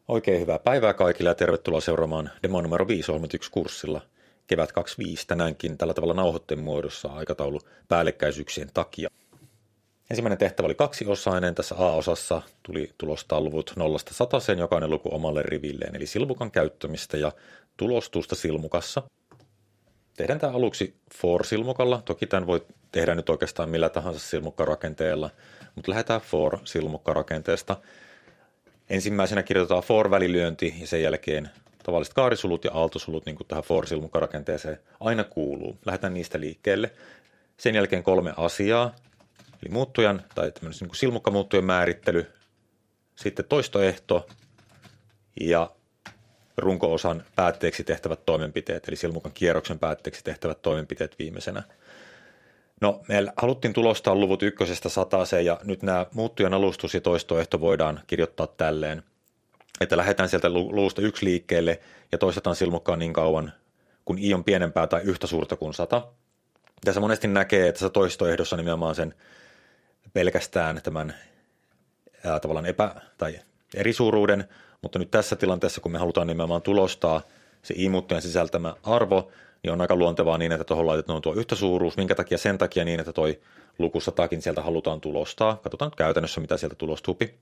Oikein hyvää päivää kaikille ja tervetuloa seuraamaan Demo numero 5 Ohjelmat 1 kurssilla. Kevät 25 tänäänkin tällä tavalla nauhoitteen muodossa aikataulu päällekkäisyyksien takia. Ensimmäinen tehtävä oli kaksiosainen. Tässä A-osassa tuli tulostaa luvut 0–100, jokainen luku omalle rivilleen, eli silmukan käyttämistä ja tulostusta silmukassa. Tehdään tämä aluksi for-silmukalla. Toki tämän voi tehdä nyt oikeastaan millä tahansa silmukkarakenteella, mutta lähdetään for-silmukkarakenteesta. Ensimmäisenä kirjoitetaan for-välilyönti ja sen jälkeen tavalliset kaarisulut ja aaltosulut, niin kuin tähän for-silmukkarakenteeseen aina kuuluu. Lähdetään niistä liikkeelle. Sen jälkeen 3 asiaa, eli muuttujan tai tämmöinen niin silmukkamuuttujen määrittely, sitten toistoehto ja runko-osan päätteeksi tehtävät toimenpiteet, eli silmukan kierroksen päätteeksi tehtävät toimenpiteet viimeisenä. No, me haluttiin tulostaa luvut 1–100 ja nyt nämä muuttujan alustus ja toistoehto voidaan kirjoittaa tälleen, että lähdetään sieltä luvusta 1 liikkeelle ja toistetaan silmukkaa niin kauan, kun i on pienempää tai yhtä suurta kuin 100. Tässä monesti näkee, että se toistoehdossa nimenomaan sen pelkästään tämän tavallaan tai erisuuruuden, mutta nyt tässä tilanteessa, kun me halutaan nimenomaan tulostaa se i-muuttujan sisältämä arvo, niin on aika luontevaa niin, että tuohon laitetaan tuo yhtä suuruus. Minkä takia? Sen takia niin, että toi luku 100kin sieltä halutaan tulostaa. Katsotaan käytännössä, mitä sieltä tulostuupi.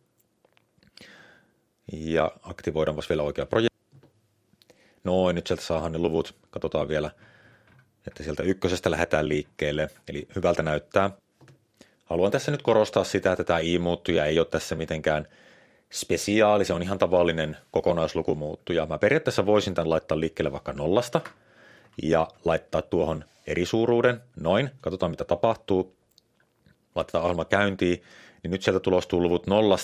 Ja aktivoidaan vielä oikea projekti. Noin, nyt sieltä saadaan ne luvut. Katsotaan vielä, että sieltä 1 lähdetään liikkeelle. Eli hyvältä näyttää. Haluan tässä nyt korostaa sitä, että tämä i-muuttuja ei ole tässä mitenkään spesiaali. Se on ihan tavallinen kokonaislukumuuttuja. Mä periaatteessa voisin tämän laittaa liikkeelle vaikka 0 ja laittaa tuohon erisuuruuden. Noin, katsotaan mitä tapahtuu. Laitetaan ohjelma käyntiin, niin nyt sieltä tulostuu luvut 0,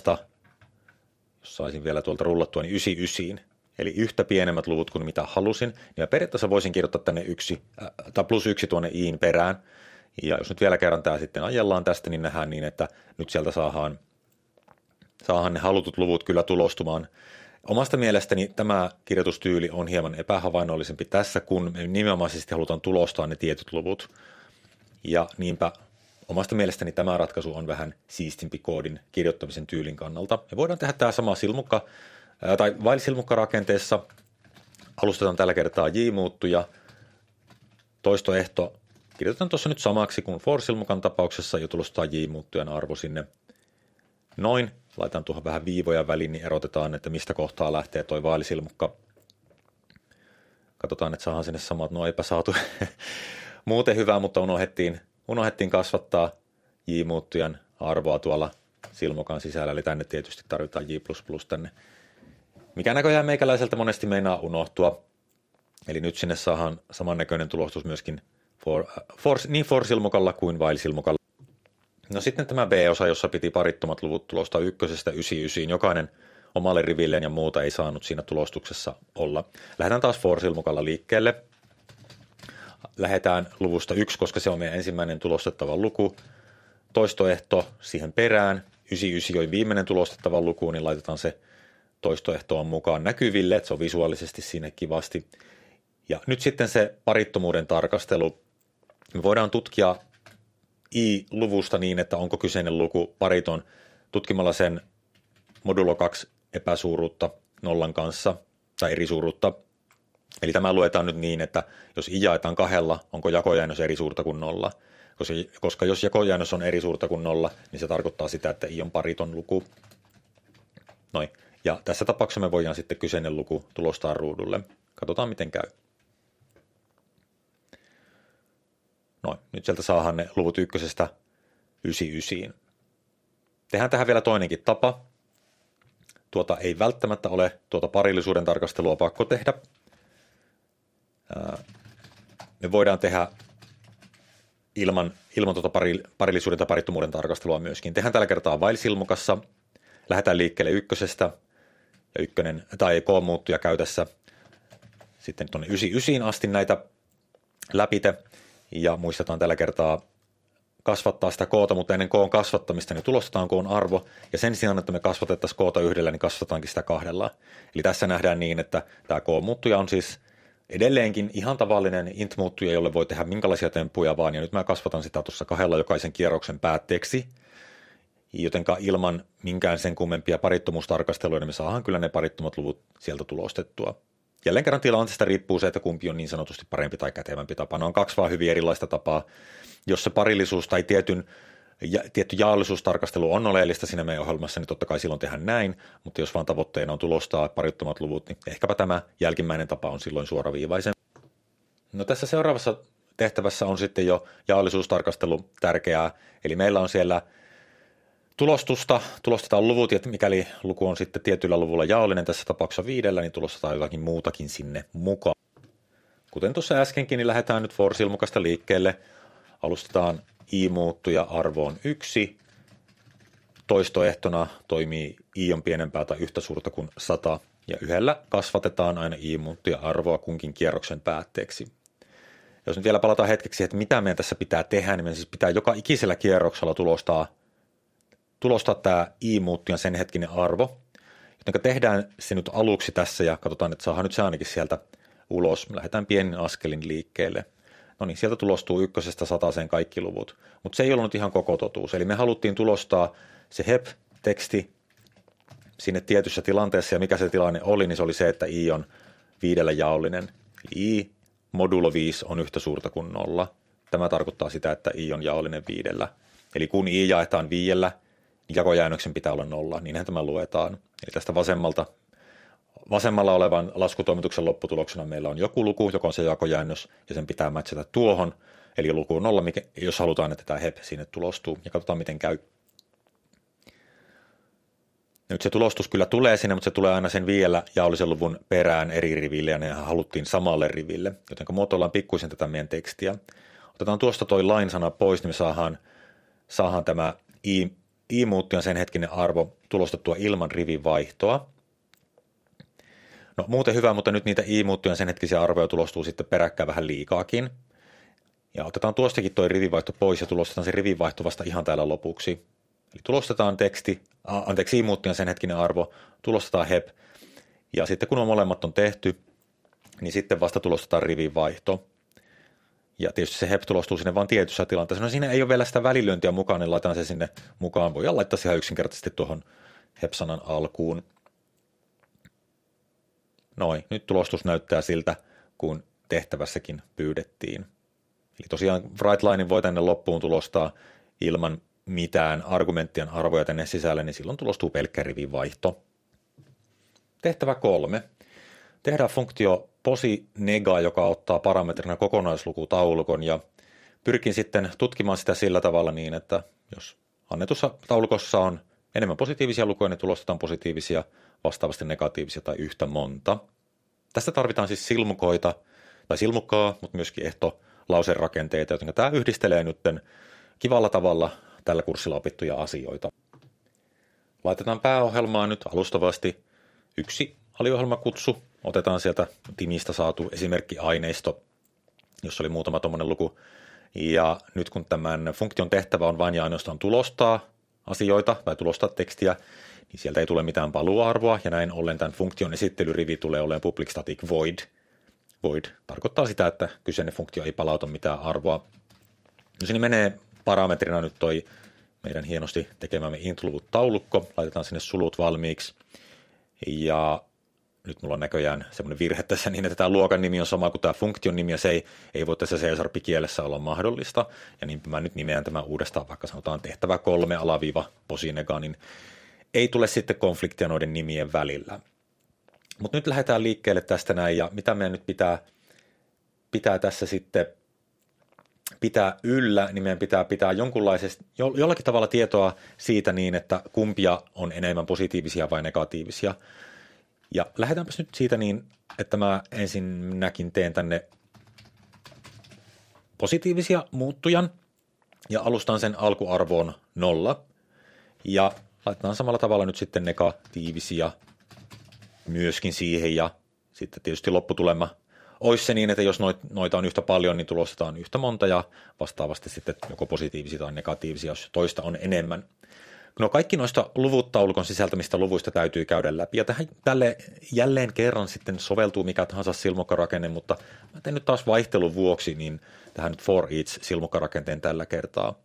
jos saisin vielä tuolta rullattua, niin 99. Eli yhtä pienemmät luvut kuin mitä halusin. Ja periaatteessa voisin kirjoittaa tänne +1 tuonne iin perään. Ja jos nyt vielä kerran tämä sitten ajellaan tästä, niin nähdään niin, että nyt sieltä saadaan ne halutut luvut kyllä tulostumaan. Omasta mielestäni tämä kirjoitustyyli on hieman epähavainnollisempi tässä, kun me nimenomaisesti halutaan tulostaa ne tietyt luvut. Ja niinpä omasta mielestäni tämä ratkaisu on vähän siistimpi koodin kirjoittamisen tyylin kannalta. Me voidaan tehdä tämä sama silmukka, tai while-silmukkarakenteessa. Alustetaan tällä kertaa j-muuttuja. Toistoehto kirjoitetaan tuossa nyt samaksi kuin for-silmukan tapauksessa ja tulostaa j-muuttujan arvo sinne. Noin. Laitan tuohon vähän viivoja väliin, niin erotetaan, että mistä kohtaa lähtee toi vaalisilmukka. Katsotaan, että saadaan sinne samat. No eipä saatu muuten hyvää, mutta unohdettiin kasvattaa j-muuttujan arvoa tuolla silmukan sisällä. Eli tänne tietysti tarvitaan j++ tänne. Mikä näköjään meikäläiseltä monesti meinaa unohtua. Eli nyt sinne saadaan samannäköinen tulostus myöskin niin for-silmukalla kuin while-silmukalla. No sitten tämä B-osa, jossa piti parittomat luvut tulostaa 1–99. Jokainen omalle rivilleen ja muuta ei saanut siinä tulostuksessa olla. Lähdetään taas for-silmukalla liikkeelle. Lähdetään luvusta 1, koska se on meidän ensimmäinen tulostettava luku. Toistoehto siihen perään. 99 on viimeinen tulostettava luku, niin laitetaan se toistoehtoon mukaan näkyville, että se on visuaalisesti siinä kivasti. Ja nyt sitten se parittomuuden tarkastelu. Me voidaan tutkia i-luvusta niin, että onko kyseinen luku pariton tutkimalla sen modulo 2 epäsuuruutta nollan kanssa tai erisuuruutta. Eli tämä luetaan nyt niin, että jos i jaetaan 2, onko jakojäännös eri suurta kuin 0. Koska jos jakojäännös on eri suurta kuin 0, niin se tarkoittaa sitä, että i on pariton luku. Noin. Ja tässä tapauksessa me voidaan sitten kyseinen luku tulostaa ruudulle. Katsotaan miten käy. Noin, nyt sieltä saadaan ne luvut 1–99. Tehdään tähän vielä toinenkin tapa. Tuota ei välttämättä ole parillisuuden tarkastelua pakko tehdä. Me voidaan tehdä ilman parillisuuden tai parittomuuden tarkastelua myöskin. Tehdään tällä kertaa while-silmukassa. Lähdetään liikkeelle 1 ja k-muuttuja käytössä sitten tuonne 99 asti näitä läpite. Ja muistetaan tällä kertaa kasvattaa sitä koota, mutta ennen koon kasvattamista niin tulostetaan koon arvo. Ja sen sijaan, että me kasvatettaisiin koota 1, niin kasvatetaankin sitä 2. Eli tässä nähdään niin, että tämä k-muuttuja on siis edelleenkin ihan tavallinen int-muuttuja, jolle voi tehdä minkälaisia temppuja vaan. Ja nyt mä kasvatan sitä tuossa 2 jokaisen kierroksen päätteeksi. jotenka ilman minkään sen kummempia parittomuustarkasteluja, niin me saadaan kyllä ne parittomat luvut sieltä tulostettua. Jälleen kerran tilanteesta riippuu se, että kumpi on niin sanotusti parempi tai kätevämpi tapa. Ne on kaksi vaan hyvin erilaista tapaa. Jos se parillisuus tai tietty jaollisuustarkastelu on oleellista siinä meidän ohjelmassa, niin totta kai silloin tehdään näin, mutta jos vaan tavoitteena on tulostaa parittomat luvut, niin ehkäpä tämä jälkimmäinen tapa on silloin suoraviivaisen. No tässä seuraavassa tehtävässä on sitten jo jaollisuustarkastelu tärkeää, eli meillä on siellä tulostetaan luvut, ja mikäli luku on sitten tietyllä luvulla jaollinen, tässä tapauksessa 5, niin tulostetaan jotakin muutakin sinne mukaan. Kuten tuossa äskenkin, niin lähdetään nyt for-silmukasta liikkeelle. Alustetaan i-muuttuja arvoon 1. Toistoehtona toimii i on pienempää tai yhtä suurta kuin 100, ja yhdellä kasvatetaan aina i-muuttuja arvoa kunkin kierroksen päätteeksi. Jos nyt vielä palataan hetkeksi, että mitä meidän tässä pitää tehdä, niin meidän siis pitää joka ikisellä kierroksella tulostaa tämä i-muuttujan sen hetkinen arvo, joten tehdään se nyt aluksi tässä ja katsotaan, että saadaan nyt se ainakin sieltä ulos. Me lähdetään pienin askelin liikkeelle. No niin, sieltä tulostuu 1–100 kaikki luvut, mutta se ei ollut ihan koko totuus. Eli me haluttiin tulostaa se HEP-teksti sinne tietyssä tilanteessa, ja mikä se tilanne oli, niin se oli se, että i on 5 jaollinen. Eli i modulo 5 on yhtä suurta kuin 0. Tämä tarkoittaa sitä, että i on jaollinen 5. Eli kun i jaetaan 5, niin jakojäännöksen pitää olla 0, niinhän tämä luetaan. Eli tästä vasemmalla olevan laskutoimituksen lopputuloksena meillä on joku luku, joka on se jakojäännös, ja sen pitää matchata tuohon, eli luku on 0, jos halutaan, että tämä HEP sinne tulostuu, ja katsotaan, miten käy. Nyt se tulostus kyllä tulee sinne, mutta se tulee aina sen 5 jaollisen luvun perään eri riville, ja ne haluttiin samalle riville, joten muotoillaan pikkuisen tätä meidän tekstiä. Otetaan tuosta toi line-sana pois, niin me saadaan tämä i-muuttujan sen hetkinen arvo tulostettua ilman rivin vaihtoa. No muuten hyvä, mutta nyt niitä i-muuttujan sen hetkisiä arvoja tulostuu sitten peräkkäin vähän liikaakin. Ja otetaan tuostakin toi rivivaihto pois ja tulostetaan se rivivaihto vasta ihan täällä lopuksi. Eli tulostetaan i-muuttujan sen hetkinen arvo, tulostetaan HEP, ja sitten kun on molemmat on tehty, niin sitten vasta tulostetaan rivivaihto. Ja tietysti se HEP tulostuu sinne vain tietyssä tilanteessa. No siinä ei ole vielä sitä välilyöntiä mukaan, niin laitetaan se sinne mukaan. Voidaan laittaa se ihan yksinkertaisesti tuohon HEP-sanan alkuun. Noin, nyt tulostus näyttää siltä, kun tehtävässäkin pyydettiin. Eli tosiaan WriteLinen voi tänne loppuun tulostaa ilman mitään argumenttien arvoja tänne sisälle, niin silloin tulostuu pelkkä rivivaihto. Tehtävä 3. Tehdään funktio posi_nega, joka ottaa parametrina kokonaislukutaulukon, ja pyrkin sitten tutkimaan sitä sillä tavalla niin, että jos annetussa taulukossa on enemmän positiivisia lukuja, niin tulostetaan positiivisia, vastaavasti negatiivisia tai yhtä monta. Tästä tarvitaan siis silmukkaa, mutta myöskin ehtolauserakenteita, joten tämä yhdistelee nyt kivalla tavalla tällä kurssilla opittuja asioita. Laitetaan pääohjelmaan nyt alustavasti yksi aliohjelmakutsu. Otetaan sieltä Timistä saatu esimerkkiaineisto, jossa oli muutama tuommoinen luku. Ja nyt kun tämän funktion tehtävä on vain ja ainoastaan tulostaa asioita tai tulostaa tekstiä, niin sieltä ei tule mitään paluuarvoa, ja näin ollen tämän funktion esittelyrivi tulee olemaan public static void. Void tarkoittaa sitä, että kyseinen funktio ei palauta mitään arvoa. No sinne menee parametrina nyt toi meidän hienosti tekemämme int-luvut-taulukko. Laitetaan sinne sulut valmiiksi. Ja nyt mulla on näköjään semmoinen virhe tässä niin, että tämä luokan nimi on sama kuin tämä funktion nimi, ja se ei voi tässä C-kielessä olla mahdollista. Ja niin mä nyt nimeän tämän uudestaan, vaikka sanotaan tehtävä 3 _posi_nega, niin ei tule sitten konfliktia noiden nimien välillä. Mutta nyt lähdetään liikkeelle tästä näin, ja mitä meidän nyt pitää tässä sitten pitää yllä, niin meidän pitää jollakin tavalla tietoa siitä niin, että kumpia on enemmän positiivisia vai negatiivisia. Ja lähdetäänpäs nyt siitä niin, että mä ensinnäkin teen tänne positiivisia muuttujan ja alustan sen alkuarvoon 0. Ja laitetaan samalla tavalla nyt sitten negatiivisia myöskin siihen, ja sitten tietysti lopputulema olisi se niin, että jos noita on yhtä paljon, niin tulostetaan yhtä monta, ja vastaavasti sitten joko positiivisia tai negatiivisia, jos toista on enemmän. No kaikki noista luvut-taulukon sisältämistä luvuista täytyy käydä läpi, ja tälle jälleen kerran sitten soveltuu mikä tahansa silmukkarakenne, mutta mä teen nyt taas vaihtelun vuoksi niin tähän nyt for each silmukkarakenteen tällä kertaa.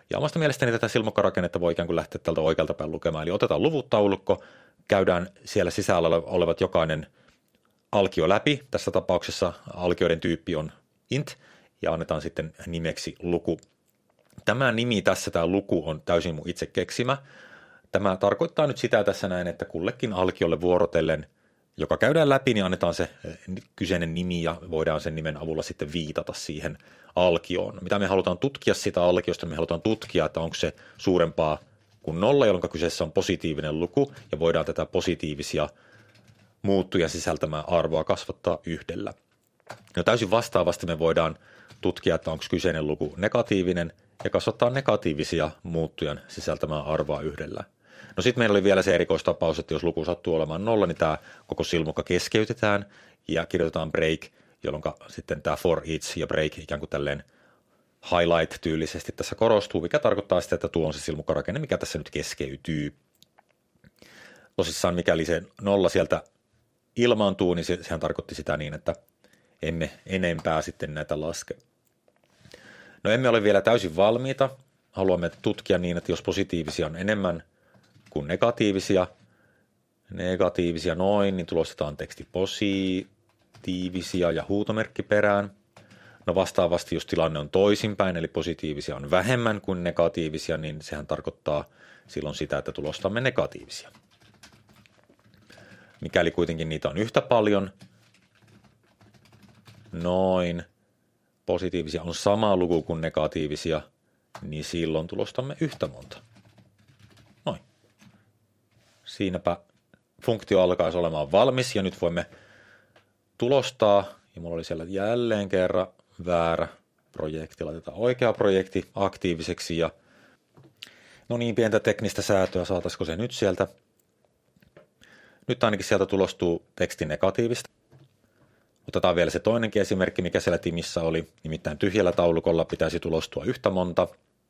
Ja omasta mielestäni tätä silmukkarakennetta voi ikään kuin lähteä tältä oikealta päin lukemaan. Eli otetaan luvut-taulukko, käydään siellä sisällä olevat jokainen alkio läpi. Tässä tapauksessa alkioiden tyyppi on int ja annetaan sitten nimeksi luku. Tämä nimi tässä, tämä luku, on täysin mun itse keksimä. Tämä tarkoittaa nyt sitä tässä näin, että kullekin alkiolle vuorotellen, joka käydään läpi, niin annetaan se kyseinen nimi ja voidaan sen nimen avulla sitten viitata siihen alkioon. Mitä me halutaan tutkia sitä alkiosta, me halutaan tutkia, että onko se suurempaa kuin 0, jolloin kyseessä on positiivinen luku ja voidaan tätä positiivisia muuttuja sisältämää arvoa kasvattaa 1. No täysin vastaavasti me voidaan tutkia, että onko kyseinen luku negatiivinen ja kasvattaa negatiivisia muuttujan sisältämää arvoa 1. No sitten meillä oli vielä se erikoistapaus, että jos luku sattuu olemaan 0, niin tämä koko silmukka keskeytetään ja kirjoitetaan break, jolloin sitten tämä for each ja break ikään kuin tälleen highlight-tyylisesti tässä korostuu, mikä tarkoittaa sitä, että tuo on se silmukkarakenne, mikä tässä nyt keskeytyy. Tosissaan mikäli se 0 sieltä ilmaantuu, niin sehän tarkoitti sitä niin, että emme enempää sitten näitä laske. No emme ole vielä täysin valmiita. Haluamme tutkia niin, että jos positiivisia on enemmän kuin negatiivisia noin, niin tulostetaan teksti positiivisia ja huutomerkki perään. No vastaavasti, jos tilanne on toisinpäin, eli positiivisia on vähemmän kuin negatiivisia, niin sehän tarkoittaa silloin sitä, että tulostamme negatiivisia. Mikäli kuitenkin niitä on yhtä paljon, noin, positiivisia on sama luku kuin negatiivisia, niin silloin tulostamme yhtä monta. Noin. Siinäpä funktio alkaisi olemaan valmis ja nyt voimme tulostaa, ja mulla oli siellä jälleen kerran väärä projekti, laitetaan oikea projekti aktiiviseksi ja no niin, pientä teknistä säätöä, saataisiko se nyt sieltä. Nyt ainakin sieltä tulostuu teksti negatiivista. Otetaan vielä se toinenkin esimerkki, mikä siellä timissä oli, nimittäin tyhjällä taulukolla pitäisi tulostua yhtä monta.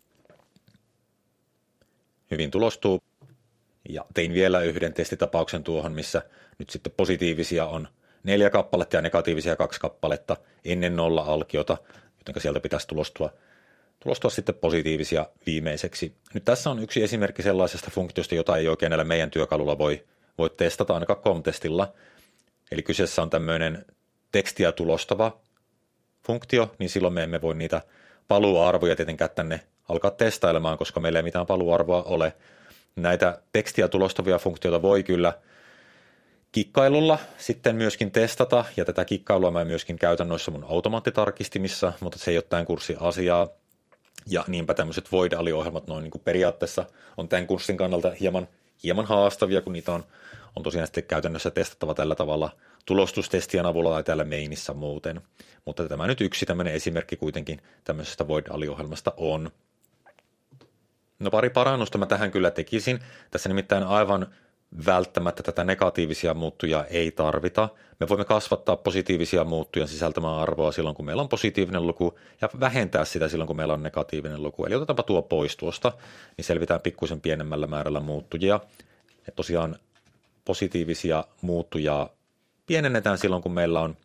Hyvin tulostuu. Ja tein vielä yhden testitapauksen tuohon, missä nyt sitten positiivisia on 4 kappaletta ja negatiivisia 2 kappaletta ennen 0 alkiota, joten sieltä pitäisi tulostua sitten positiivisia viimeiseksi. Nyt tässä on yksi esimerkki sellaisesta funktiosta, jota ei oikein näillä meidän työkalulla voi testata ainakaan COM-testilla. Eli kyseessä on tämmöinen tekstiä tulostava funktio, niin silloin me emme voi niitä paluuarvoja tietenkään tänne alkaa testailemaan, koska meillä ei mitään paluuarvoa ole. Näitä tekstiä tulostavia funktioita voi kyllä kikkailulla sitten myöskin testata, ja tätä kikkailua mä myöskin käytän noissa mun automaattitarkistimissa, mutta se ei ole tämän kurssin asiaa. Ja niinpä tämmöiset void-aliohjelmat noin niin kuin periaatteessa on tämän kurssin kannalta hieman haastavia, kun niitä on tosiaan sitten käytännössä testattava tällä tavalla tulostustestien avulla tai täällä mainissä muuten. Mutta tämä nyt yksi tämmöinen esimerkki kuitenkin tämmöisestä void-aliohjelmasta on. No pari parannusta mä tähän kyllä tekisin. Tässä nimittäin aivan välttämättä tätä negatiivisia muuttuja ei tarvita. Me voimme kasvattaa positiivisia muuttuja sisältämää arvoa silloin, kun meillä on positiivinen luku, ja vähentää sitä silloin, kun meillä on negatiivinen luku. Eli otetaanpa tuo pois tuosta, niin selvitään pikkuisen pienemmällä määrällä muuttujia. Ja tosiaan positiivisia muuttuja pienennetään silloin, kun meillä on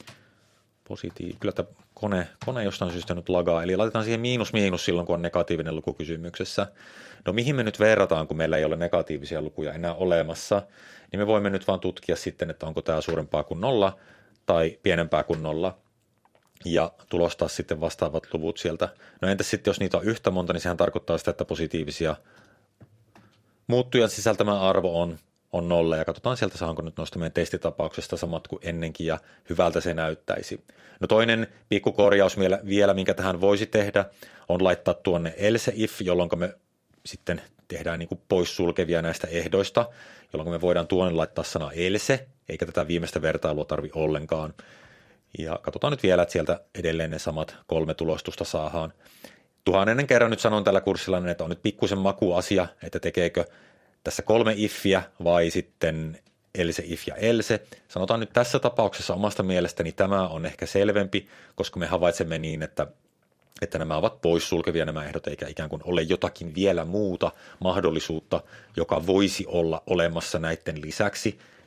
kyllä tämä kone jostain syystä nyt lagaa, eli laitetaan siihen miinus silloin, kun on negatiivinen luku kysymyksessä. No mihin me nyt verrataan, kun meillä ei ole negatiivisia lukuja enää olemassa, niin me voimme nyt vaan tutkia sitten, että onko tämä suurempaa kuin 0 tai pienempää kuin 0, ja tulostaa sitten vastaavat luvut sieltä. No entäs sitten, jos niitä on yhtä monta, niin sehän tarkoittaa sitä, että positiivisia muuttujan sisältämä arvo on 0, ja katsotaan sieltä, saanko nyt noista meidän testitapauksesta samat kuin ennenkin, ja hyvältä se näyttäisi. No toinen pikkukorjaus vielä, minkä tähän voisi tehdä, on laittaa tuonne else if, jolloin me sitten tehdään niin kuin poissulkevia näistä ehdoista, jolloin me voidaan tuonne laittaa sana else, eikä tätä viimeistä vertailua tarvi ollenkaan. Ja katsotaan nyt vielä, että sieltä edelleen ne samat 3 tulostusta saadaan. 1000 kerran nyt sanon tällä kurssilla, että on nyt pikkusen makuasia, että tekeekö tässä 3 iffiä vai sitten else, if ja else. Sanotaan nyt tässä tapauksessa omasta mielestäni tämä on ehkä selvempi, koska me havaitsemme niin, että nämä ovat poissulkevia nämä ehdot, eikä ikään kuin ole jotakin vielä muuta mahdollisuutta, joka voisi olla olemassa näiden lisäksi.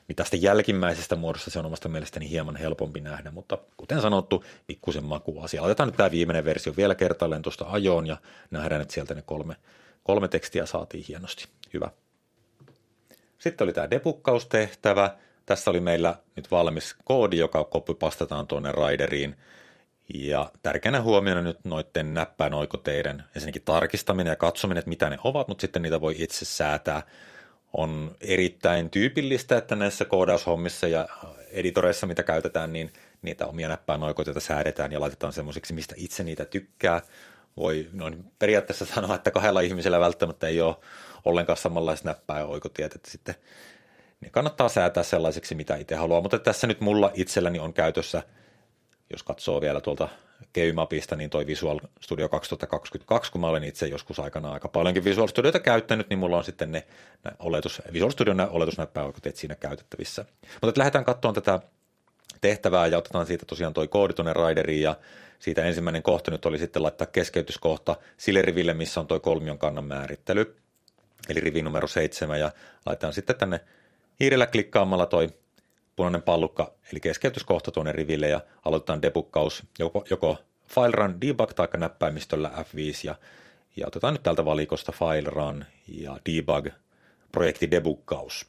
mitä sitten jälkimmäisestä muodossa se on omasta mielestäni hieman helpompi nähdä, mutta kuten sanottu, pikkusen makuasia. Otetaan nyt tämä viimeinen versio vielä kertaalleen tuosta ajoon ja nähdään, että sieltä ne kolme tekstiä saatiin hienosti. Hyvä. Sitten oli tämä debuggaustehtävä. Tässä oli meillä nyt valmis koodi, joka copypastataan tuonne Rideriin. Ja tärkeänä huomiona nyt noiden näppäinoikoteiden ensinnäkin tarkistaminen ja katsominen, että mitä ne ovat, mutta sitten niitä voi itse säätää. On erittäin tyypillistä, että näissä koodaushommissa ja editoreissa, mitä käytetään, niin niitä omia näppäinoikoteita säädetään ja laitetaan semmoisiksi, mistä itse niitä tykkää. Voi periaatteessa sanoa, että 2 ihmisellä välttämättä ei ole ollenkaan samanlaiset näppäinoikotiet, että sitten ne kannattaa säätää sellaisiksi, mitä itse haluaa. Mutta tässä nyt mulla itselläni on käytössä, jos katsoo vielä tuolta Keymapista, niin toi Visual Studio 2022, kun mä olen itse joskus aikana aika paljonkin Visual Studioita käyttänyt, niin mulla on sitten ne Visual Studion oletusnäppäinoikoteet siinä käytettävissä. Mutta lähdetään katsomaan tätä tehtävää ja otetaan siitä tosiaan toi koodi tuonne Rideriin ja siitä ensimmäinen kohta nyt oli sitten laittaa keskeytyskohta sille riville, missä on toi kolmion kannan määrittely, eli rivi numero 7 ja laitetaan sitten tänne hiirellä klikkaamalla toi punainen pallukka, eli keskeytyskohta tuonne riville ja aloitetaan debuggaus joko file run debug tai näppäimistöllä F5 ja otetaan nyt täältä valikosta file run ja debug projekti debuggaus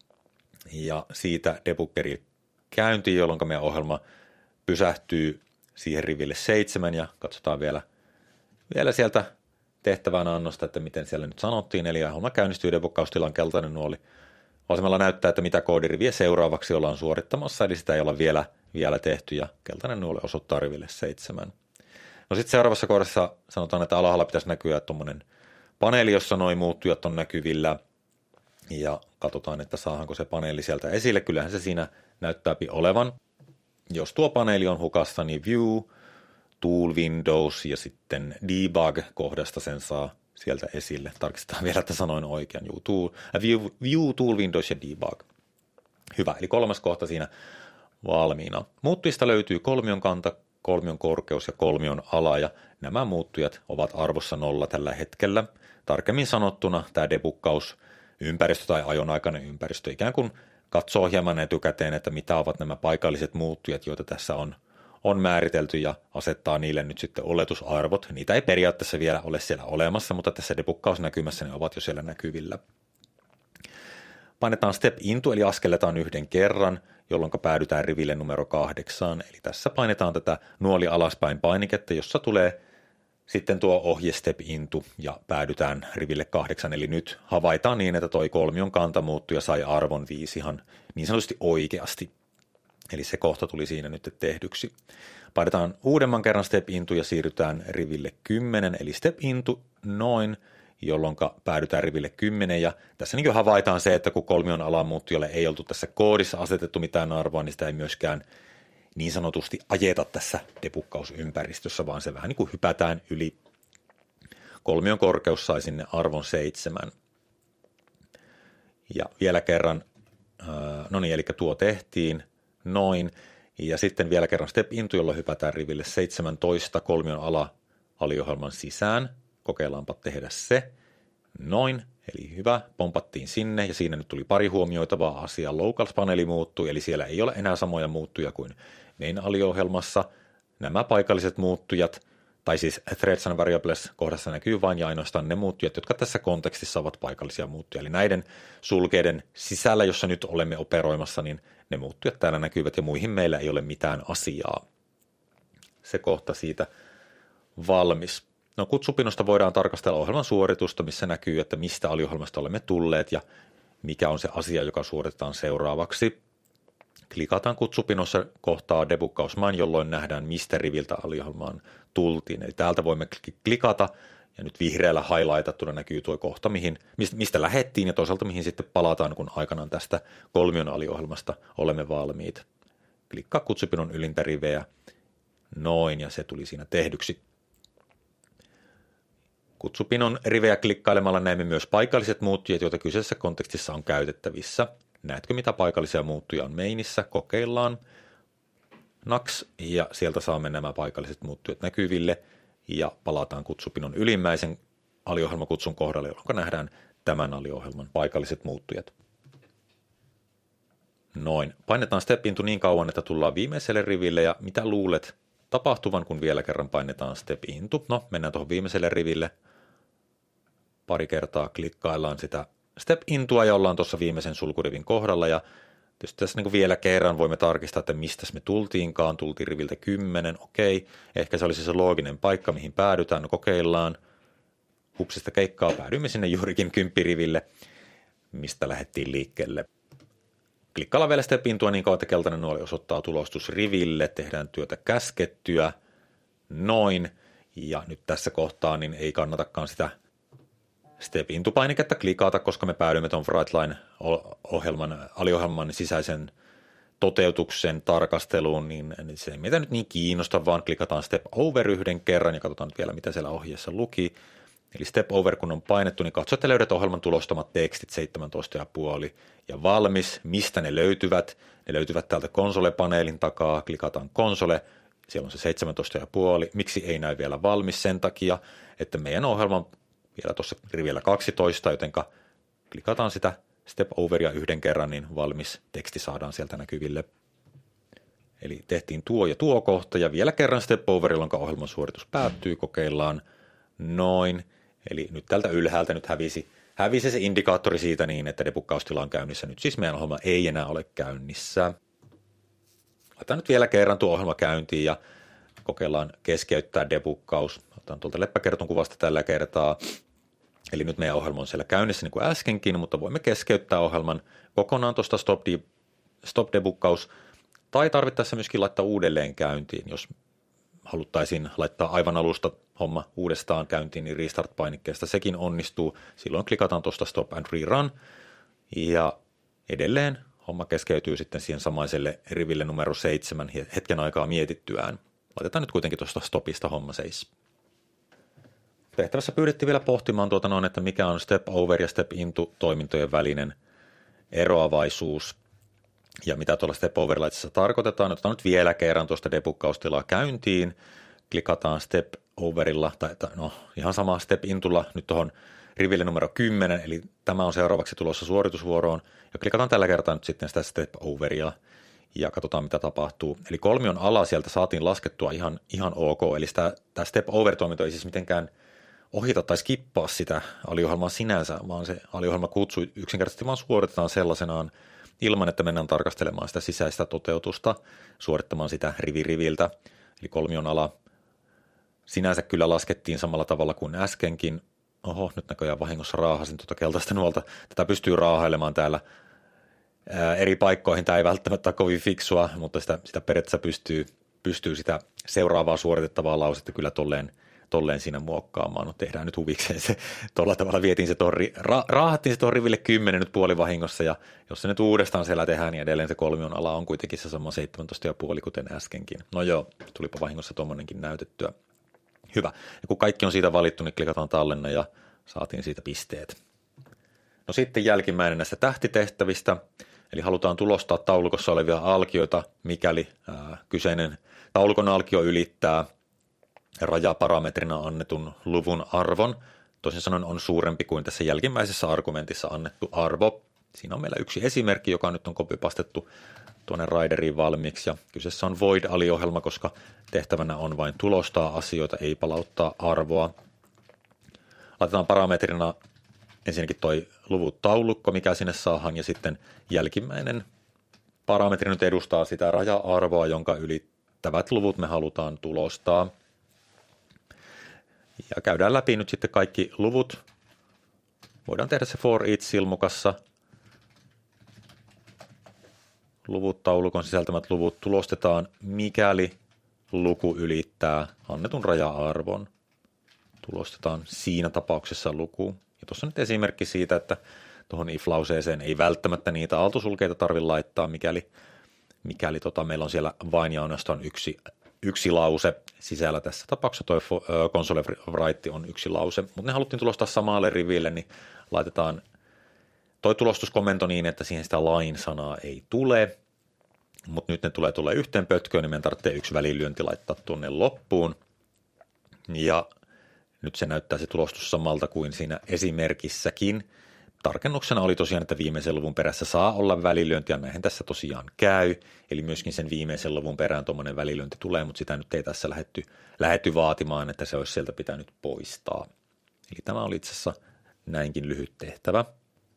ja siitä debuggeri käyntiin, jolloin meidän ohjelma pysähtyy siihen riville 7 ja katsotaan vielä sieltä tehtävän annosta, että miten siellä nyt sanottiin, eli ohjelma käynnistyy debuggaustilan keltainen nuoli. Vasemmalla näyttää, että mitä koodiriviä seuraavaksi ollaan suorittamassa, eli sitä ei olla vielä tehty, ja keltainen nuoli osoittaa riville 7. No sitten seuraavassa kohdassa sanotaan, että alhaalla pitäisi näkyä tuommoinen paneeli, jossa nuo muuttujat on näkyvillä, ja katsotaan, että saadaanko se paneeli sieltä esille. Kyllähän se siinä näyttääpi olevan. Jos tuo paneeli on hukassa, niin View, Tool Windows ja sitten Debug-kohdasta sen saa sieltä esille. Tarkistetaan vielä, että sanoin oikein. View, Tool Windows ja Debug. Hyvä, eli 3. kohta siinä valmiina. Muuttujista löytyy kolmion kanta, kolmion korkeus ja kolmion ala, ja nämä muuttujat ovat arvossa 0 tällä hetkellä. Tarkemmin sanottuna tämä debuggausympäristö tai ajonaikainen ympäristö ikään kuin katsoo hieman etukäteen, että mitä ovat nämä paikalliset muuttujat, joita tässä on määritelty ja asettaa niille nyt sitten oletusarvot. Niitä ei periaatteessa vielä ole siellä olemassa, mutta tässä debuggausnäkymässä ne ovat jo siellä näkyvillä. Painetaan step into, eli askelletaan yhden kerran, jolloin päädytään riville numero 8. Eli tässä painetaan tätä nuoli alaspäin painiketta, jossa tulee sitten tuo ohje step into ja päädytään riville 8. Eli nyt havaitaan niin, että toi kolmion kanta muuttui ja sai arvon 5 ihan niin sanotusti oikeasti. Eli se kohta tuli siinä nyt tehdyksi. Painetaan uudemman kerran step into ja siirrytään riville 10, eli step into noin, jolloin päädytään riville 10. Ja tässä niin havaitaan se, että kun kolmion alamuuttujalle ei oltu tässä koodissa asetettu mitään arvoa, niin sitä ei myöskään niin sanotusti ajeta tässä debuggausympäristössä, vaan se vähän niin kuin hypätään yli. Kolmion korkeus sai sinne arvon 7. Ja vielä kerran, no niin, eli tuo tehtiin noin. Ja sitten vielä kerran step into, jolla hypätään riville 17 kolmion aliohjelman sisään. Kokeillaanpa tehdä se. Noin, eli hyvä, pompattiin sinne ja siinä nyt tuli pari huomioitavaa asiaa. Locals-paneeli muuttui, eli siellä ei ole enää samoja muuttuja kuin main aliohjelmassa. Nämä paikalliset muuttujat, tai siis threads and variables kohdassa näkyy vain ja ainoastaan ne muuttujat, jotka tässä kontekstissa ovat paikallisia muuttuja. Eli näiden sulkeiden sisällä, jossa nyt olemme operoimassa, niin ne muuttujat täällä näkyvät ja muihin meillä ei ole mitään asiaa. Se kohta siitä valmis. No kutsupinosta voidaan tarkastella ohjelman suoritusta, missä näkyy, että mistä aliohjelmasta olemme tulleet ja mikä on se asia, joka suoritetaan seuraavaksi. Klikataan kutsupinossa kohtaa debuggausman, jolloin nähdään, mistä riviltä aliohjelmaan tultiin. Eli täältä voimme klikata ja nyt vihreällä highlightattuna näkyy tuo kohta, mistä lähettiin ja toisaalta mihin sitten palataan, kun aikanaan tästä kolmion aliohjelmasta olemme valmiit. Klikkaa kutsupinon ylintä riveä, noin, ja se tuli siinä tehdyksi. Kutsupinon rivejä klikkailemalla näemme myös paikalliset muuttujat, joita kyseisessä kontekstissa on käytettävissä. Näetkö, mitä paikallisia muuttuja on mainissä? Kokeillaan. Naks, ja sieltä saamme nämä paikalliset muuttujat näkyville, ja palataan kutsupinon ylimmäisen aliohjelmakutsun kohdalle, jolloin nähdään tämän aliohjelman paikalliset muuttujat. Noin. Painetaan step into niin kauan, että tullaan viimeiselle riville, ja mitä luulet tapahtuvan, kun vielä kerran painetaan step into? No, mennään tuohon viimeiselle riville. Pari kertaa klikkaillaan sitä step intoa ja ollaan tuossa viimeisen sulkurivin kohdalla, ja tietysti tässä niin kuin vielä kerran voimme tarkistaa, että mistä me tultiin riviltä 10, okei, ehkä se olisi se looginen paikka, mihin päädytään, no kokeillaan, hupsista keikkaa, päädyimme sinne juurikin 10 riville, mistä lähdettiin liikkeelle. Klikkaillaan vielä step intoa niin kauan, että keltainen nuoli osoittaa tulostusriville, tehdään työtä käskettyä, noin, ja nyt tässä kohtaa niin ei kannatakaan sitä step into-painiketta klikata, koska me päädymme tuon Frightline aliohjelman sisäisen toteutuksen tarkasteluun, niin se ei meitä nyt niin kiinnosta, vaan klikataan step over yhden kerran ja katsotaan nyt vielä, mitä siellä ohjeessa luki. Eli step over kun on painettu, niin katso, että löydät ohjelman tulostamat tekstit 17,5 ja valmis. Mistä ne löytyvät? Ne löytyvät täältä konsolepaneelin takaa, klikataan konsole, siellä on se 17,5. Miksi ei näy vielä valmis? Sen takia, että meidän ohjelma on vielä tuossa rivillä 12, jotenka klikataan sitä step overia yhden kerran, niin valmis teksti saadaan sieltä näkyville. Eli tehtiin tuo ja tuo kohta, ja vielä kerran step over, jolloin ohjelman suoritus päättyy, kokeillaan noin. Eli nyt tältä ylhäältä nyt hävisi se indikaattori siitä niin, että debuggaustila on käynnissä. Nyt siis meidän ohjelma ei enää ole käynnissä. Laitetaan nyt vielä kerran tuo ohjelma käyntiin ja kokeillaan keskeyttää debuggaus. Otetaan tuolta leppäkerton kuvasta tällä kertaa. Eli nyt meidän ohjelma on siellä käynnissä niin kuin äskenkin, mutta voimme keskeyttää ohjelman kokonaan tuosta stop debuggaus tai tarvittaessa myöskin laittaa uudelleen käyntiin, jos haluttaisiin laittaa aivan alusta homma uudestaan käyntiin, niin restart-painikkeesta sekin onnistuu. Silloin klikataan tuosta stop and rerun ja edelleen homma keskeytyy sitten siihen samaiselle riville numero 7 hetken aikaa mietittyään. Laitetaan nyt kuitenkin tuosta stopista homma seis. Tehtävässä pyydettiin vielä pohtimaan että mikä on step over ja step into toimintojen välinen eroavaisuus. Ja mitä tuolla step overilla itse asiassa tarkoitetaan. Otetaan nyt vielä kerran tuosta debuggaustilaa käyntiin. Klikataan step overilla, ihan sama step intulla nyt tuohon riville numero 10, eli tämä on seuraavaksi tulossa suoritusvuoroon. Ja klikataan tällä kertaa nyt sitten sitä step overia ja katsotaan mitä tapahtuu. Eli kolmion ala sieltä saatiin laskettua ihan ok, eli tämä step over-toiminto ei siis mitenkään ohita tai skippaa sitä aliohjelmaa sinänsä, vaan se aliohjelma kutsui yksinkertaisesti vaan suoritetaan sellaisenaan ilman, että mennään tarkastelemaan sitä sisäistä toteutusta, suorittamaan sitä riviltä. Eli kolmion ala sinänsä kyllä laskettiin samalla tavalla kuin äskenkin. Oho, nyt näköjään vahingossa raahasin tuota keltaista nuolta. Tätä pystyy raahailemaan täällä eri paikkoihin. Tämä ei välttämättä ole kovin fiksua, mutta sitä periaatteessa pystyy sitä seuraavaa suoritettavaa lausetta kyllä tolleen siinä muokkaamaan. No, tehdään nyt huvikseen se. Tuolla tavalla vietiin se raahattiin se tuohon riville 10 nyt puolivahingossa, ja jos se nyt uudestaan siellä tehdään, niin edelleen se kolmion ala on kuitenkin se sama 17,5 kuten äskenkin. No joo, tulipa vahingossa tuommoinenkin näytettyä. Hyvä. Ja kun kaikki on siitä valittu, niin klikataan tallenna ja saatiin siitä pisteet. No sitten jälkimmäinen näistä tähtitehtävistä, eli halutaan tulostaa taulukossa olevia alkioita, mikäli kyseinen taulukon alkio ylittää rajaparametrina annetun luvun arvon. Toisin sanoen on suurempi kuin tässä jälkimmäisessä argumentissa annettu arvo. Siinä on meillä yksi esimerkki, joka nyt on kopipastettu tuonne Rideriin valmiiksi. Ja kyseessä on void-aliohjelma, koska tehtävänä on vain tulostaa asioita, ei palauttaa arvoa. Laitetaan parametrina ensinnäkin toi luvut-taulukko, mikä sinne saadaan, ja sitten jälkimmäinen parametri nyt edustaa sitä raja-arvoa, jonka ylittävät luvut me halutaan tulostaa. Ja käydään läpi nyt sitten kaikki luvut. Voidaan tehdä se for each-silmukassa. Luvut, taulukon sisältämät luvut tulostetaan, mikäli luku ylittää annetun raja-arvon. Tulostetaan siinä tapauksessa luku. Ja tuossa on nyt esimerkki siitä, että tuohon if-lauseeseen ei välttämättä niitä aaltosulkeita tarvitse laittaa, mikäli meillä on siellä vain ja ainoastaan yksi lause sisällä. Tässä tapauksessa tuo console write on yksi lause, mutta ne haluttiin tulostaa samalle riville, niin laitetaan toi tulostuskomento niin, että siihen sitä line-sanaa ei tule, mutta nyt ne tulee yhteen pötköön, niin meidän tarvitsee yksi välilyönti laittaa tuonne loppuun. Ja nyt se näyttää se tulostus samalta kuin siinä esimerkissäkin. tarkennuksena oli tosiaan, että viimeisen luvun perässä saa olla välilyönti, ja näinhän tässä tosiaan käy. Eli myöskin sen viimeisen luvun perään tuommoinen välilyönti tulee, mutta sitä nyt ei tässä lähdetty vaatimaan, että se olisi sieltä pitänyt poistaa. Eli tämä oli itse asiassa näinkin lyhyt tehtävä.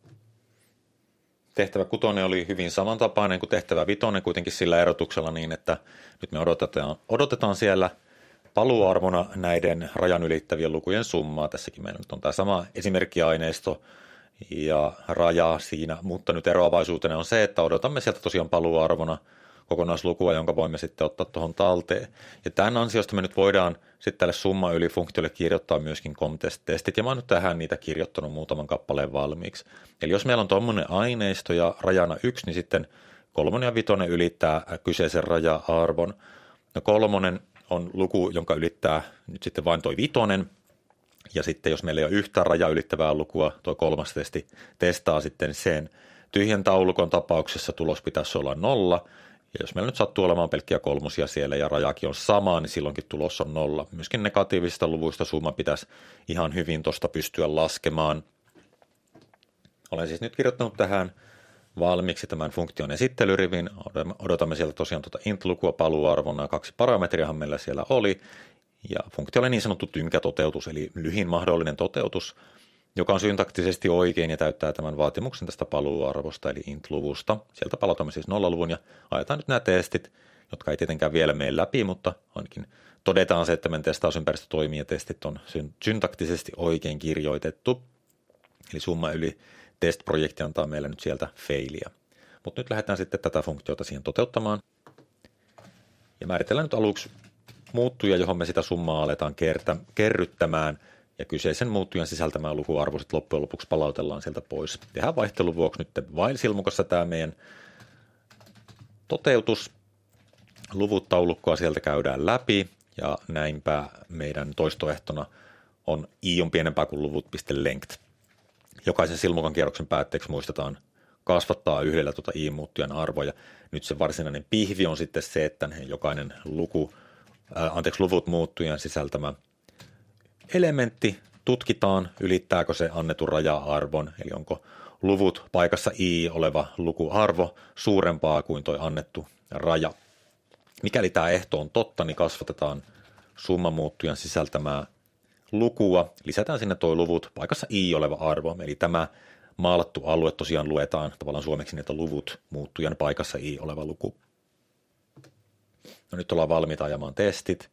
Tehtävä 6 oli hyvin samantapainen kuin tehtävä 5, kuitenkin sillä erotuksella niin, että nyt me odotetaan siellä paluuarvona näiden rajan ylittävien lukujen summaa. Tässäkin meillä nyt on tämä sama esimerkkiaineisto ja raja siinä, mutta nyt eroavaisuutena on se, että odotamme sieltä tosiaan paluuarvona kokonaislukua, jonka voimme sitten ottaa tuohon talteen. Ja tämän ansiosta me nyt voidaan sitten tälle summa yli funktiolle kirjoittaa myöskin COMTEST-testit, ja mä oon nyt tähän niitä kirjoittanut muutaman kappaleen valmiiksi. Eli jos meillä on tuommoinen aineisto ja rajana 1, niin sitten 3 ja 5 ylittää kyseisen raja-arvon. No 3 on luku, jonka ylittää nyt sitten vain toi 5, ja sitten jos meillä ei ole yhtään raja ylittävää lukua, toi 3 testi testaa sitten sen. Tyhjän taulukon tapauksessa tulos pitäisi olla 0, ja jos meillä nyt sattuu olemaan pelkkiä 3 siellä ja rajakin on sama, niin silloinkin tulos on 0. Myöskin negatiivisista luvuista summa pitäisi ihan hyvin tuosta pystyä laskemaan. Olen siis nyt kirjoittanut tähän valmiiksi tämän funktion esittelyrivin. Odotamme sieltä tosiaan tuota int-lukua paluuarvona, 2 parametriahan meillä siellä oli, ja funktio oli niin sanottu tynkätoteutus, eli lyhin mahdollinen toteutus, joka on syntaktisesti oikein ja täyttää tämän vaatimuksen tästä paluuarvosta, eli int-luvusta. Sieltä palautamme siis 0-luvun ja ajetaan nyt nämä testit, jotka ei tietenkään vielä mene läpi, mutta ainakin todetaan se, että meidän testausympäristö toimii ja testit on syntaktisesti oikein kirjoitettu. Eli summa yli test-projekti antaa meille nyt sieltä failiä. Mutta nyt lähdetään sitten tätä funktiota siihen toteuttamaan. Ja määritellään nyt aluksi muuttuja, johon me sitä summaa aletaan kerryttämään, ja kyseisen muuttujan sisältämään lukuarvo sitten loppujen lopuksi palautellaan sieltä pois. Tehdään vaihtelun vuoksi nyt while-silmukossa tämä meidän toteutus. Luvut taulukkoa sieltä käydään läpi, ja näinpä meidän toistoehtona on i on pienempää kuin luvut.length. Jokaisen silmukan kierroksen päätteeksi muistetaan kasvattaa yhdellä tuota i-muuttujan arvoja. Nyt se varsinainen pihvi on sitten se, että jokainen luvut muuttujan sisältämä elementti tutkitaan, ylittääkö se annetun raja-arvon, eli onko luvut paikassa i oleva lukuarvo suurempaa kuin tuo annettu raja. Mikäli tämä ehto on totta, niin kasvatetaan summamuuttujan sisältämää lukua, lisätään sinne tuo luvut paikassa i oleva arvo, eli tämä maalattu alue tosiaan luetaan tavallaan suomeksi niin, että luvut muuttujan paikassa i oleva luku. No nyt ollaan valmiita ajamaan testit.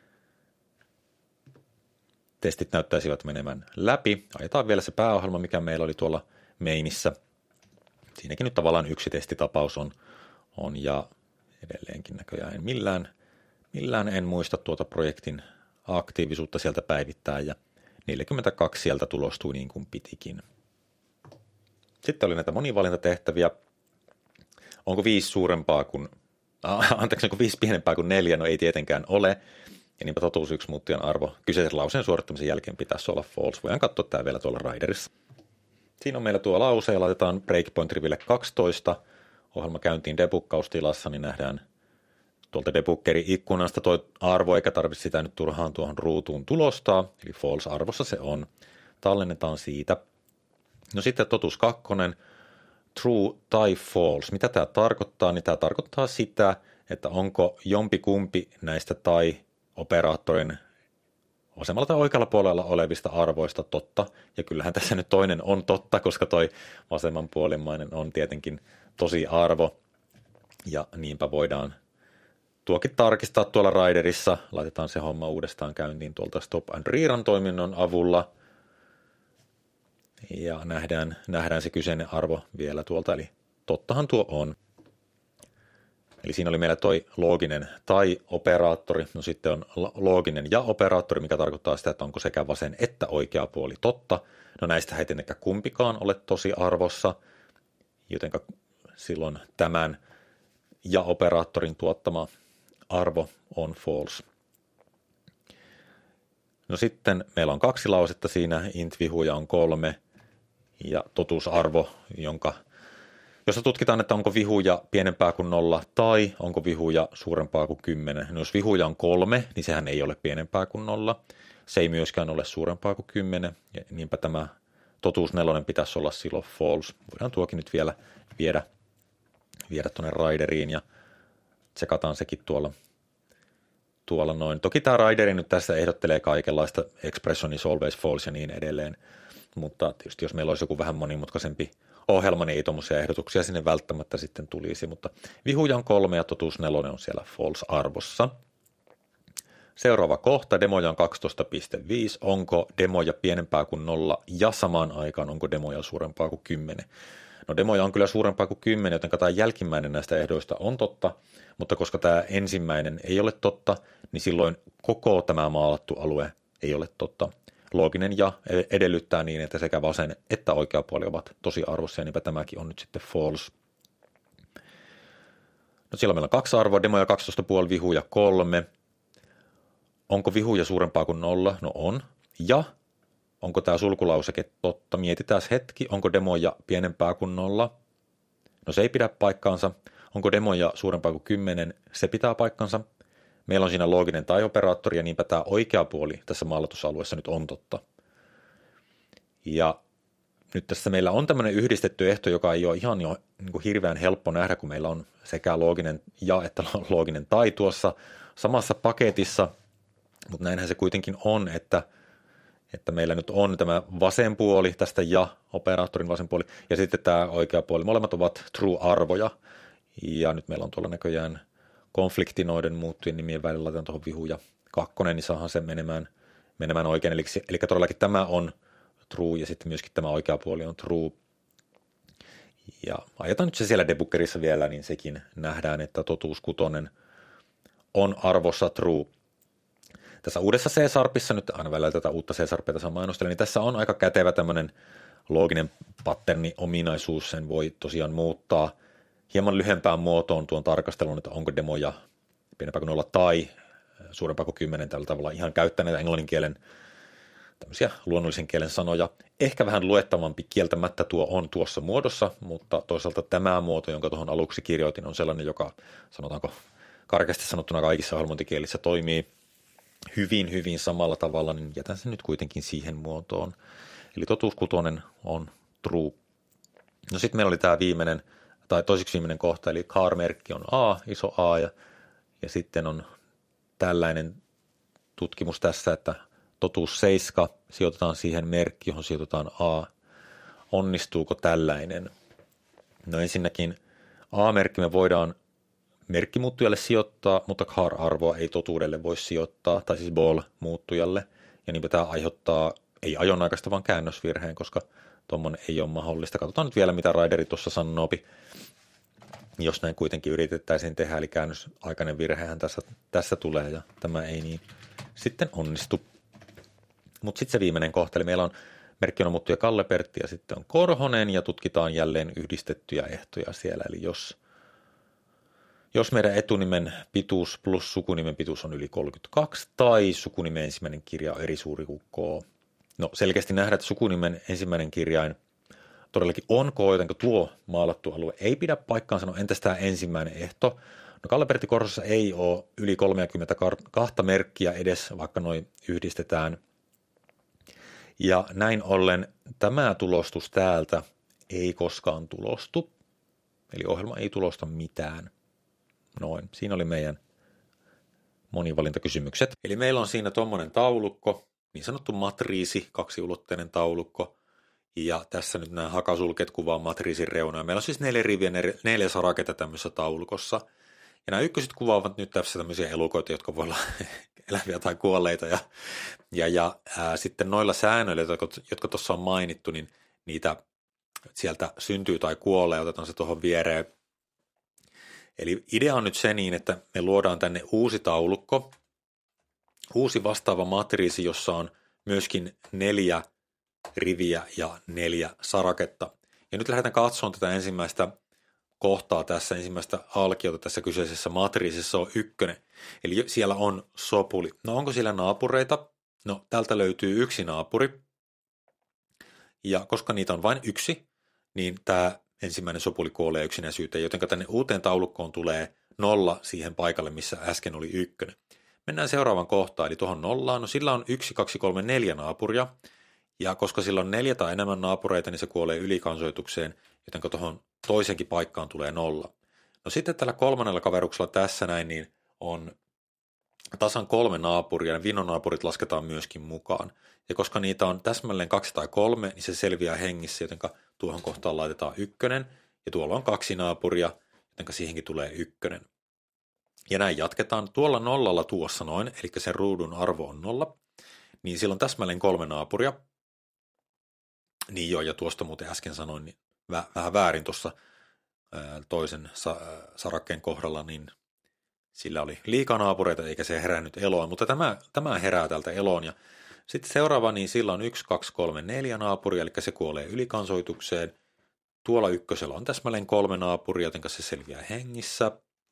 Testit näyttäisivät menemään läpi. Ajetaan vielä se pääohjelma, mikä meillä oli tuolla mainissä. Siinäkin nyt tavallaan yksi testitapaus on ja edelleenkin näköjään millään en muista tuota projektin aktiivisuutta sieltä päivittää ja 42 sieltä tulostui niin kuin pitikin. Sitten oli näitä monivalintatehtäviä. Onko 5 suurempaa kuin, onko 5 pienempää kuin 4? No ei tietenkään ole. Ja niinpä totuus 1 muuttujan arvo kyseisen lauseen suorittamisen jälkeen pitäisi olla false. Voidaan katsoa tämä vielä tuolla Riderissa. Siinä on meillä tuo lause ja laitetaan breakpoint-riville 12. Ohjelma käyntiin debuggaustilassa, niin nähdään tuolta debuggeri-ikkunasta tuo arvo, eikä tarvitse sitä nyt turhaan tuohon ruutuun tulostaa. Eli false-arvossa se on. Tallennetaan siitä. No sitten totuus 2, true tai false. Mitä tämä tarkoittaa? Niin tämä tarkoittaa sitä, että onko jompikumpi näistä tai operaattorin vasemmalla tai oikealla puolella olevista arvoista totta. Ja kyllähän tässä nyt toinen on totta, koska toi vasemmanpuolimmainen on tietenkin tosi arvo. Ja niinpä voidaan tuokin tarkistaa tuolla Riderissa. Laitetaan se homma uudestaan käyntiin tuolta stop and rerun toiminnon avulla. Ja nähdään se kyseinen arvo vielä tuolta, eli tottahan tuo on. Eli siinä oli meillä toi looginen tai operaattori, no sitten on looginen ja operaattori, mikä tarkoittaa sitä, että onko sekä vasen että oikea puoli totta. No näistä ei tietenkään kumpikaan ole tosi arvossa, jotenka silloin tämän ja operaattorin tuottama arvo on false. No sitten meillä on 2 lausetta siinä, int-vihuja on 3 ja totuusarvo, jossa tutkitaan, että onko vihuja pienempää kuin 0 tai onko vihuja suurempaa kuin 10. No jos vihuja on 3, niin sehän ei ole pienempää kuin 0. Se ei myöskään ole suurempaa kuin 10 ja niinpä tämä totuus 4 pitäisi olla silloin false. Voidaan tuokin nyt vielä viedä tuonne Rideriin ja tsekataan sekin tuolla noin. Toki tämä Rideri nyt tässä ehdottelee kaikenlaista expression is always false ja niin edelleen, mutta tietysti jos meillä olisi joku vähän monimutkaisempi ohjelma, niin ei tuommoisia ehdotuksia sinne välttämättä sitten tulisi, mutta vihuja on 3 ja totuus 4 on siellä false-arvossa. Seuraava kohta, demoja on 12.5. Onko demoja pienempää kuin 0 ja samaan aikaan onko demoja suurempaa kuin 10? No demoja on kyllä suurempaa kuin 10, joten tämä jälkimmäinen näistä ehdoista on totta, mutta koska tämä ensimmäinen ei ole totta, niin silloin koko tämä maalattu alue ei ole totta. Looginen ja edellyttää niin, että sekä vasen että oikea puoli ovat tosi arvossa, ja niinpä tämäkin on nyt sitten false. No siellä meillä on 2 arvoa, demoja 12,5, vihuja 3. Onko vihuja suurempaa kuin 0? No on. Ja onko tämä sulkulauseke totta? Mietitään hetki, onko demoja pienempää kuin 0? No se ei pidä paikkaansa. Onko demoja suurempaa kuin 10? Se pitää paikkansa. Meillä on siinä looginen tai-operaattori, ja niinpä tämä oikea puoli tässä maalatusalueessa nyt on totta. Ja nyt tässä meillä on tämmöinen yhdistetty ehto, joka ei ole ihan jo niin kuin hirveän helppo nähdä, kun meillä on sekä looginen ja että looginen tai tuossa samassa paketissa, mutta näinhän se kuitenkin on, että meillä nyt on tämä vasen puoli tästä ja-operaattorin vasen puoli, ja sitten tämä oikea puoli. Molemmat ovat true-arvoja, ja nyt meillä on tuolla näköjään konflikti noiden muuttujien nimien välillä, laitetaan tuohon vihuja 2, niin saadaan sen menemään oikein. Eli todellakin tämä on true, ja sitten myöskin tämä oikea puoli on true. Ja ajetaan nyt se siellä debuggerissa vielä, niin sekin nähdään, että totuus 6 on arvossa true. Tässä uudessa C-sharpissa, nyt aina välillä tätä uutta C-sharpia tässä mainostelen, niin tässä on aika kätevä tämmöinen looginen patterni-ominaisuus, sen voi tosiaan muuttaa hieman lyhempään muotoon tuon tarkastelun, että onko demoja pienempää kuin 0 tai suurempaa kuin 10 tällä tavalla, ihan käyttää näitä englannin kielen tämmöisiä luonnollisen kielen sanoja. Ehkä vähän luettavampi kieltämättä tuo on tuossa muodossa, mutta toisaalta tämä muoto, jonka tuohon aluksi kirjoitin, on sellainen, joka sanotaanko karkeasti sanottuna kaikissa ohjelmointikielissä toimii hyvin samalla tavalla, niin jätän sen nyt kuitenkin siihen muotoon. Eli totuus 6 on true. No sitten meillä oli tämä viimeinen, tai toiseksi viimeinen kohta, eli char-merkki on A, iso A, ja sitten on tällainen tutkimus tässä, että totuus 7 sijoitetaan siihen merkki, johon sijoitetaan A. Onnistuuko tällainen? No ensinnäkin A-merkki me voidaan merkkimuuttujalle sijoittaa, mutta char-arvoa ei totuudelle voi sijoittaa, tai siis ball-muuttujalle, ja niinpä tämä aiheuttaa ei ajonaikaista, vaan käännösvirheen, koska tuommoinen ei ole mahdollista. Katsotaan nyt vielä, mitä Rideri tuossa sanoopi, jos näin kuitenkin yritettäisiin tehdä, eli käännösaikainen virhehän tässä tulee, ja tämä ei niin sitten onnistu. Mutta sitten se viimeinen kohta, eli meillä on merkki on muuttuja Kalle-Pertti, ja sitten on Korhonen, ja tutkitaan jälleen yhdistettyjä ehtoja siellä, eli jos meidän etunimen pituus plus sukunimen pituus on yli 32, tai sukunimen ensimmäinen kirja on eri suuri kuin K. No selkeästi nähdään, että sukunimen ensimmäinen kirjain todellakin on K, joten tuo maalattu alue ei pidä paikkaansa. No entäs tämä ensimmäinen ehto? No Kalle-Pertti Korhossa ei ole yli 32 merkkiä edes, vaikka noi yhdistetään. Ja näin ollen tämä tulostus täältä ei koskaan tulostu, eli ohjelma ei tulosta mitään. Noin, siinä oli meidän monivalintakysymykset. Eli meillä on siinä tuommoinen taulukko, niin sanottu matriisi, kaksiulotteinen taulukko, ja tässä nyt nämä hakasulkeet kuvaa matriisin reunoja. Meillä on siis 4 riviä, 4 saraketta tämmöisessä taulukossa, ja nämä ykköset kuvaavat nyt tässä tämmöisiä elukoita, jotka voi olla eläviä tai kuolleita, ja sitten noilla säännöillä, jotka tuossa on mainittu, niin niitä sieltä syntyy tai kuolee, otetaan se tuohon viereen. Eli idea on nyt se niin, että me luodaan tänne uusi taulukko, uusi vastaava matriisi, jossa on myöskin 4 riviä ja 4 saraketta. Ja nyt lähdetään katsomaan tätä ensimmäistä kohtaa tässä, ensimmäistä alkiota tässä kyseisessä matriisissa on 1. Eli siellä on sopuli. No onko siellä naapureita? No täältä löytyy 1 naapuri. Ja koska niitä on vain 1, niin tämä ensimmäinen sopuli kuolee yksinäisyyteen, joten tänne uuteen taulukkoon tulee 0 siihen paikalle, missä äsken oli 1. Mennään seuraavan kohtaan, eli tuohon nollaan. No sillä on 1, 2, 3, 4 naapuria, Ja koska sillä on 4 tai enemmän naapureita, niin se kuolee ylikansoitukseen, joten tuohon toisenkin paikkaan tulee 0. No sitten tällä kolmannella kaveruksella tässä näin, niin on tasan 3 naapuria, ja vinnonaapurit lasketaan myöskin mukaan. Ja koska niitä on täsmälleen 2 tai 3, niin se selviää hengissä, joten tuohon kohtaan laitetaan 1, ja tuolla on 2 naapuria, joten siihenkin tulee 1. Ja näin jatketaan. Tuolla 0 tuossa noin, eli sen ruudun arvo on 0, niin silloin täsmälleen 3 naapuria. Niin joo, ja tuosta muuten äsken sanoin niin vähän väärin tuossa toisen sarakkeen kohdalla, niin sillä oli liikaa naapureita eikä se herännyt eloon, mutta tämä herää tältä eloon. Ja sitten seuraava, niin sillä on 1, 2, 3, 4 naapuria, eli se kuolee ylikansoitukseen. Tuolla ykkösellä on täsmälleen 3 naapuria, joten se selviää hengissä.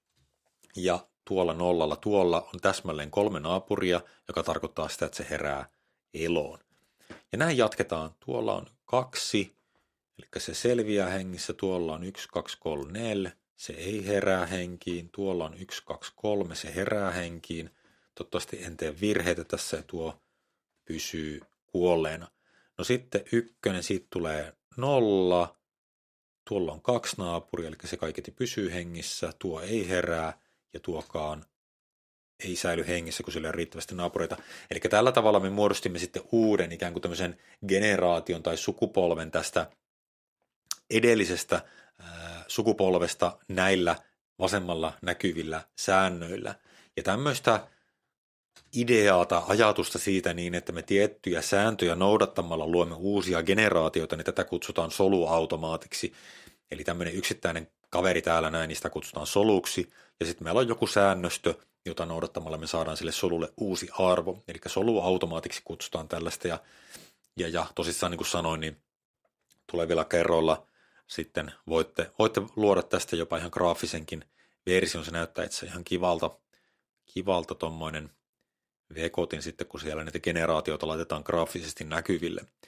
Ja tuolla 0 tuolla on täsmälleen 3 naapuria, joka tarkoittaa sitä, että se herää eloon. Ja näin jatketaan. Tuolla on 2, eli se selviää hengissä. Tuolla on 1, 2, 3, 4. Se ei herää henkiin. Tuolla on 1, 2, 3. Se herää henkiin. Toivottavasti en tee virheitä tässä ja tuo pysyy kuolleena. No sitten 1, siitä tulee 0. Tuolla on 2 naapuria, eli se kaiketi pysyy hengissä. Tuo ei herää ja tuokaan ei säily hengissä, kun sillä on riittävästi naapureita. Eli tällä tavalla me muodostimme sitten uuden ikään kuin tämmöisen generaation tai sukupolven tästä edellisestä sukupolvesta näillä vasemmalla näkyvillä säännöillä. Ja tämmöistä ideaa tai ajatusta siitä niin, että me tiettyjä sääntöjä noudattamalla luomme uusia generaatioita, niin tätä kutsutaan soluautomaatiksi. Eli tämmöinen yksittäinen kaveri täällä näin, niin sitä kutsutaan soluksi. Ja sitten meillä on joku säännöstö, jota noudattamalla me saadaan sille solulle uusi arvo. Eli soluautomaatiksi kutsutaan tällaista. Ja tosissaan niin kuin sanoin, niin tulevilla kerroilla sitten voitte luoda tästä jopa ihan graafisenkin version. Se näyttää itse ihan kivalta tommoinen vekotin sitten, kun siellä näitä generaatioita laitetaan graafisesti näkyville.